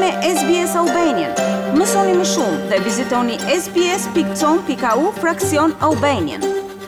me SBS Albanian. Mësoni më shumë dhe vizitoni sbs.com.au/Albanian.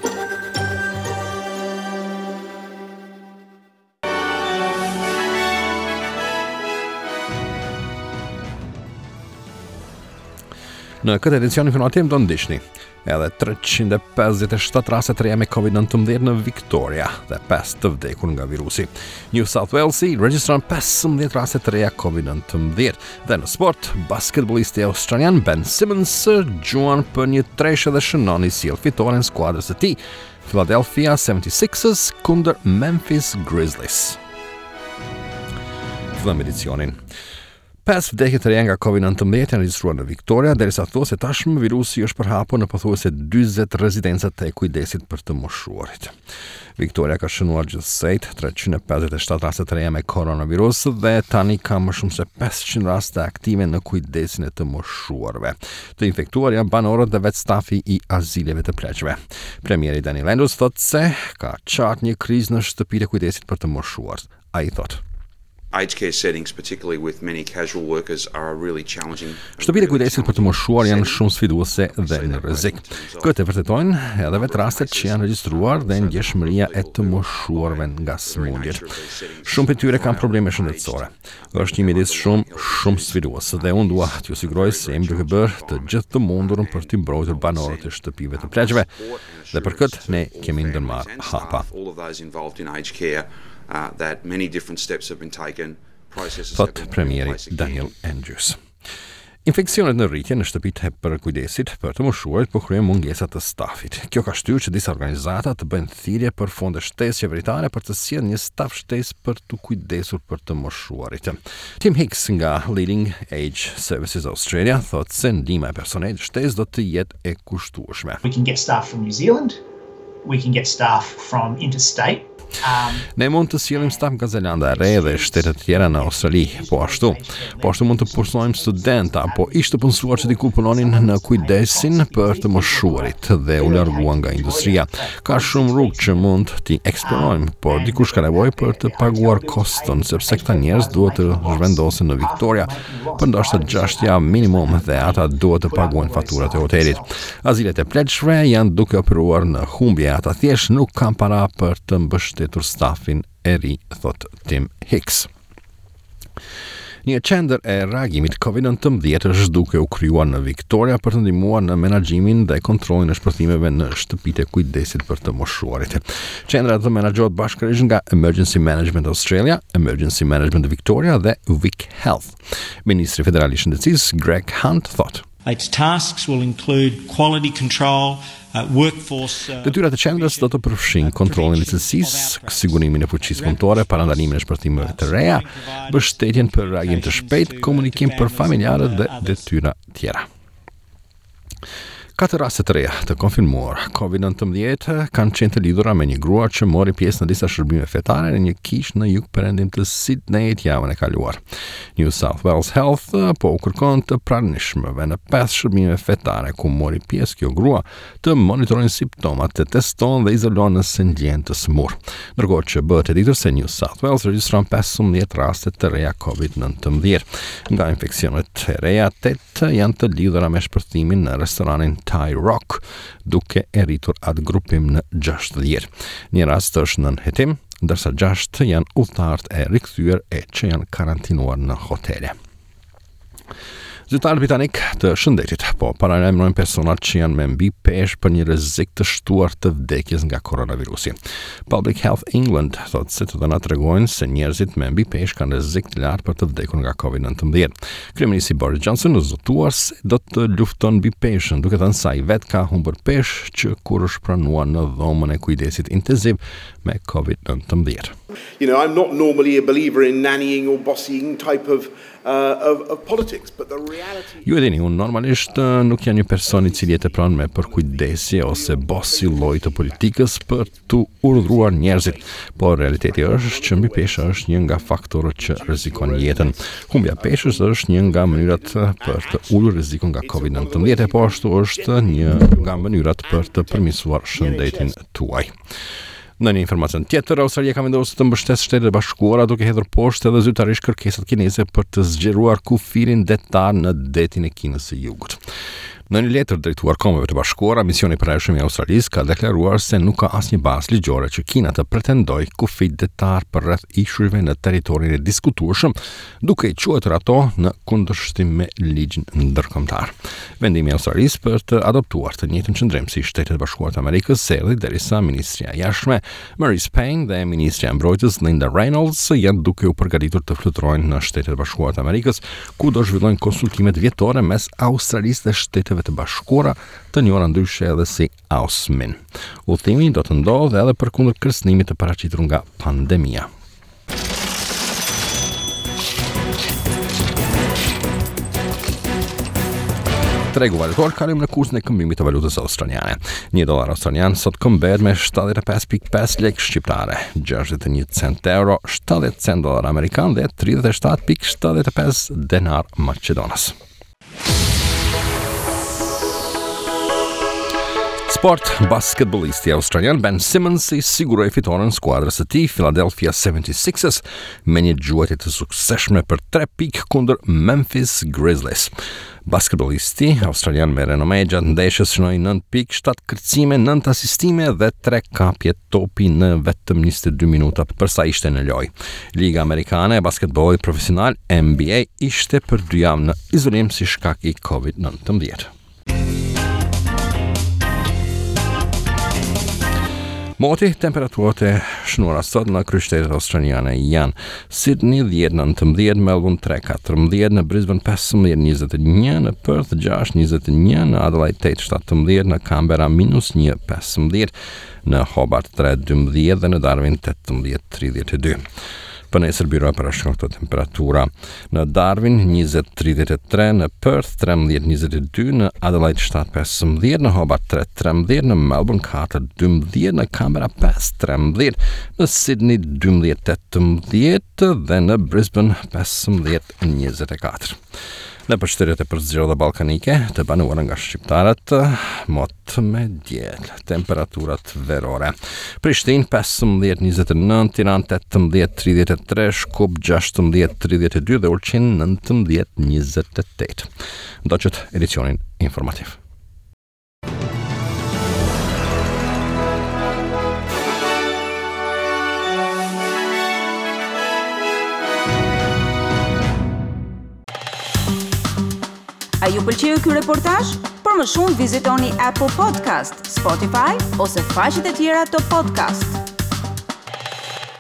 Në këtë edicion informativ do ndihni edhe 357 raste të reja me COVID-19 në Victoria dhe 5 të vdekur nga virusi. New South Wales regjistron 15 raste të reja COVID-19 dhe në sport, basketbollisti australian Ben Simmons gjuan për një treshë dhe shënon i sjell fitoren skuadrës së tij, Philadelphia 76ers kundër Memphis Grizzlies. Fillojmë edicionin. 5 vdekje të reja nga COVID-19 janë regjistruar në Victoria, derisa thuhet se tashmë virusi është përhapur në pothuajse 40 rezidenca të kujdesit për të moshuarit. Victoria ka shënuar gjithsej 357 raste të reja me koronavirus dhe tani ka më shumë se 500 raste aktive në kujdesin e të moshuarve. Të infektuar janë banorët dhe vetë stafi i azileve të pleqve. Premieri Daniel Andrews thotë se ka qartë një krizë në shtëpitë e kujdesit për të moshuar. Ai thotë: Aged care settings, particularly with many casual workers, are a really challenging. Shtëpitë e kujdesit për të moshuar janë shumë sfiduese dhe në rrezik. Këtë e vërtetojnë edhe vetë rastet që janë regjistruar dhe ndjeshmëria e të moshuarve nga sëmundjet. Shumë prej tyre kanë probleme shëndetësore. Është një mjedis shumë sfidues dhe unë dua t'ju siguroj se jemi duke bërë të gjithë të mundurën për të mbrojtur banorët e shtëpive të pleqve dhe për këtë ne kemi ndërmarrë hapa. That many different steps have been taken. Thot premieri Daniel Andrews. Infeksionet në rritje në shtëpitë e për kujdesit për të moshuarit po kryejnë mungesa të stafit. Kjo ka shtyrë që disa organizata të bëjnë thirrje për fonde shtesë qeveritare për të sjellë një staf shtesë për të kujdesur për të moshuarit. Tim Hicks nga Leading Age Services Australia thot se ndihma e personelit shtesë do të jetë e kushtueshme. We can get staff from New Zealand. We can get staff from interstate. Ne mund të sjellim staf nga Zelanda e Re dhe shtetet tjera në Australi, po ashtu mund të punojmë studenta apo ish të punësuar që diku punonin në kujdesin për të moshuarit dhe u larguan nga industria. Ka shumë rrugë që mund t'i eksplorojmë, por dikush ka nevojë për të paguar koston, sepse këta njerëz duhet të zhvendosen në Victoria për ndoshta 6 javë minimum dhe ata duhet të paguajnë faturat e hotelit. Azilet e pleqshme janë duke operuar në humbje, ata thjesht nuk kanë para për të mbështetur stafin e ri, thot Tim Hicks. Një qendër e reagimit COVID-19 është duke u krijuar në Victoria për të ndihmuar në menaxhimin dhe kontrollin e shpërthimeve në shtëpitë e kujdesit për të moshuarit. Qendra do menaxhohet bashkërisht nga Emergency Management Australia, Emergency Management Victoria dhe Vic Health. Ministri federal i shëndetësisë Greg Hunt thot: Its tasks will include quality control, workforce. Detyrat e qendrës do të përfshijnë kontrollin e cilësisë, sigurimin e fuqisë punëtore, parandalimin e shpërthimeve të reja, mbështetjen për reagim të shpejtë, komunikim për familjarët dhe detyra tjera. 4 raste të reja të konfirmuar COVID-19 kanë qenë të lidhura me një grua që mori pjesë në disa shërbime fetare në një kishë në jug-perëndim të Sydneyt javën e kaluar. New South Wales Health po u kërkon të pranishmëve në 5 shërbime fetare ku mori pjesë kjo grua të monitorojnë simptomat, të testohen dhe izolohen nëse ndjen të smur. Ndërkohë që bëhet e ditur se New South Wales regjistron 15 raste të reja COVID-19. Nga infeksionet e reja, 8 janë të lidhura me shpërthimin në restoranin Thai Rock, duke e rritur atë grupim në 60. Një rast është në hetim, ndërsa 6 janë udhëtarët e rikthyer e që janë karantinuar në hotele. Zyrtarët britanik të shëndetit po paralajmërojnë personat që janë me mbi peshë për një rrezik të shtuar të vdekjes nga koronavirusi. Public Health England thotë se të dhënat tregojnë se njerëzit me mbi peshë kanë rrezik të lartë për të vdekur nga COVID-19. Kryeministri Boris Johnson u zotuar se do të lufton mbi peshën, duke thënë se ai vetë ka humbur peshë që kur është pranuar në dhomën e kujdesit intensiv me COVID-19. You know, I'm not normally a believer in nannying or bossying type of politics, but the reality. Ju e dini, unë normalisht nuk jam një person I cili jetë pranë me përkujdesje ose bosi lloj të politikës për të urdhëruar njerëzit, por realiteti është që mbi peshë është një nga faktorët që rrezikon jetën. Humbja peshës është një nga mënyrat për të ulur rrezikun nga COVID-19, po ashtu është një nga mënyrat për të përmirësuar shëndetin tuaj. Në një informacion tjetër, Australia ka vendosur të mbështesë Shtetet e Bashkuara duke hedhur poshtë edhe zyrtarisht kërkesat kineze për të zgjeruar kufirin detar në detin e Kinës së Jugut. Në një letër drejtuar Kombeve të Bashkuara, misioni i përhershëm i Australisë ka deklaruar se nuk ka asnjë bazë ligjore që Kina të pretendojë kufi detar për rreth ishujve në territorin e diskutueshëm, duke i quajtur ato në kundërshtim me ligjin ndërkombëtar. Vendimi i Australisë për të adoptuar të njëjtën qëndrim si Shtetet e Bashkuara të Amerikës erdhi derisa ministria e jashtme Marise Payne dhe ministria e mbrojtjes Linda Reynolds janë duke u përgatitur të fluturojnë në Shtetet e Bashkuara të Amerikës, ku do zhvillojnë konsultimet vjetore mes Australisë dhe Shteteve të Bashkuara, të njohura ndryshe edhe si AUSMIN. Udhëtimi do të ndodhë edhe përkundër kërcënimit të paraqitur nga pandemia. Tregu valutor kalim në kursin e këmbimit të valutës australiane. $1 australian sot këmbet me 75.5 lekë shqiptare, 61 cent euro, 70 cent dollar amerikan dhe 37.75 denar maqedonas. Sport, basketballisti australian Ben Simmons i siguroi fitoren skuadrës së tij Philadelphia 76ers me një gjuajtje të suksesshme për 3 pikë kundër Memphis Grizzlies. Basketballisti australian me renome gjatë ndeshjes shënoi 9 pikë, 7 kërcime, 9 asistime dhe 3 kapje topi në vetëm 22 minuta përsa ishte në lojë. Liga Amerikane e basketbollit profesional NBA ishte për 2 javë në izolim si shkak i COVID-19. Moti, temperaturat e shnuara sot në kryeqytetet australiane janë Sydney 10-19, Melbourne 3-14, në Brisbane 15-21, në Perth 6-21, në Adelaide 8-17, në Canberra -1-15, në Hobart 3-12 dhe në Darwin 18-32. Për nesër byroja parashikon këto temperatura. Në Darwin 20-33, në Perth 13-22, në Adelaide 7-15, në Hobart 3-13, në Melbourne 4-12, në Canberra 5-13, në Sydney 12-18 dhe në Brisbane 15-24. Në përshtetjet e përzgjedhura ballkanike të banuara nga shqiptarët, mot me diell, temperaturat verore. Prishtinë 15-29, Tiranë 18-33, Shkup 16-32 dhe Ulqin 19-28. Ndoqët edicionin informativ. A ju pëlqeu ky reportazh? Për më shumë vizitoni Apple Podcast, Spotify ose faqet e tjera të podcast.